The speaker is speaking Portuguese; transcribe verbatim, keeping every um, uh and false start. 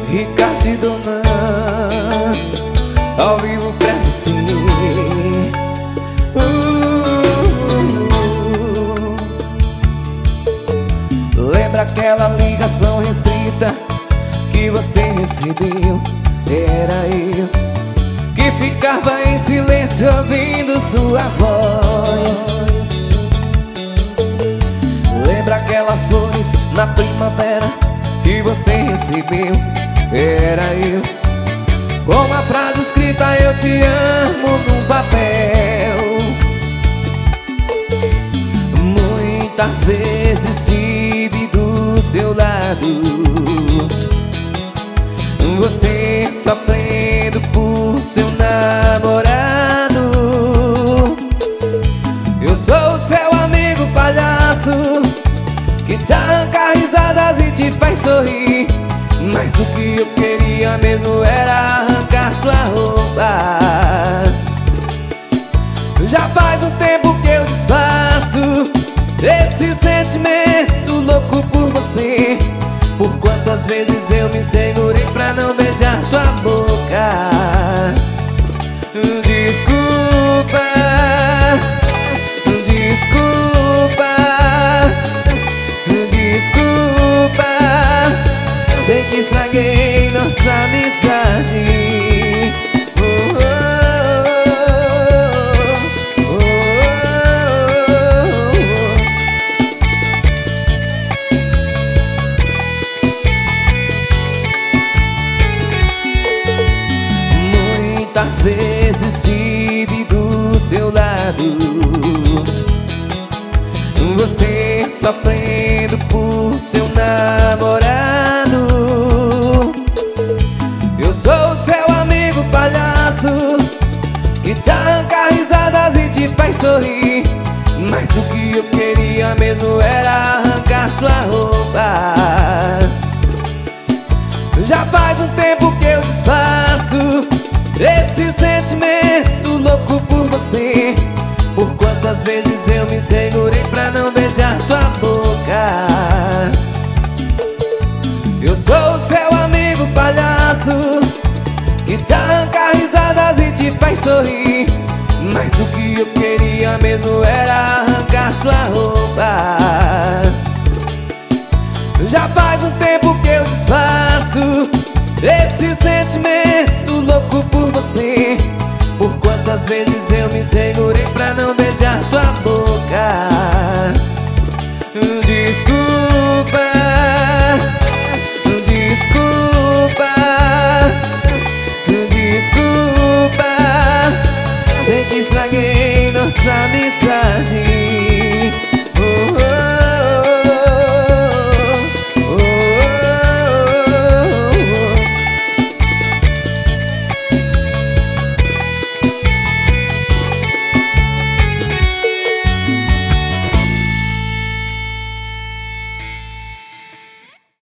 Ricardo e Dona, ao vivo pra você. uh. Lembra aquela ligação restrita que você recebeu? Era eu que ficava em silêncio ouvindo sua voz. Lembra aquelas flores na primavera que você recebeu? Era eu, com a frase escrita eu te amo num papel. Muitas vezes estive do seu lado, você sofrendo por seu namorado. Eu sou o seu amigo palhaço que te arranca risadas e te faz sorrir, mas o que eu queria mesmo era arrancar sua roupa. Já faz um tempo que eu disfarço esse sentimento louco por você. Por quantas vezes eu me segurei pra não beijar tua boca. Desculpa, desculpa, desculpa, sei que estraguei nossa amizade. Muitas vezes estive do seu lado, você sofrendo por seu namorado. Eu sou o seu amigo palhaço que te arranca risadas e te faz sorrir, mas o que eu queria mesmo era arrancar sua roupa. Já faz um tempo que eu disfarço esse sentimento louco por você. Por quantas vezes eu me segurei pra não beijar tua boca. Eu sou o seu amigo palhaço que te arranca risadas e te faz sorrir, mas o que eu queria mesmo era arrancar sua roupa. Já faz um tempo que eu disfarço esse sentimento louco por você. Por quantas vezes eu me segurei